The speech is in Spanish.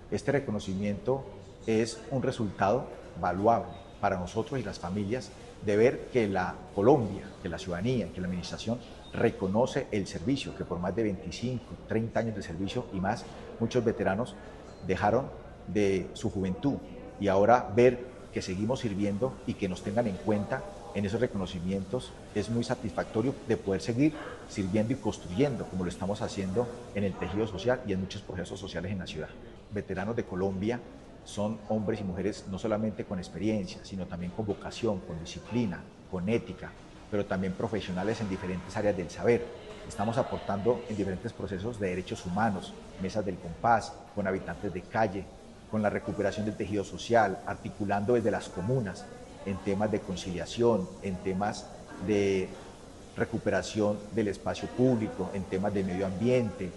Este reconocimiento es un resultado valuable para nosotros y las familias de ver que la Colombia, que la ciudadanía, que la administración reconoce el servicio, que por más de 25, 30 años de servicio y más, muchos veteranos dejaron de su juventud y ahora ver que seguimos sirviendo y que nos tengan en cuenta en esos reconocimientos es muy satisfactorio de poder seguir sirviendo y construyendo como lo estamos haciendo en el tejido social y en muchos procesos sociales en la ciudad. Veteranos de Colombia son hombres y mujeres no solamente con experiencia, sino también con vocación, con disciplina, con ética, pero también profesionales en diferentes áreas del saber. Estamos aportando en diferentes procesos de derechos humanos, mesas del compás, con habitantes de calle, con la recuperación del tejido social, articulando desde las comunas en temas de conciliación, en temas de recuperación del espacio público, en temas de medio ambiente,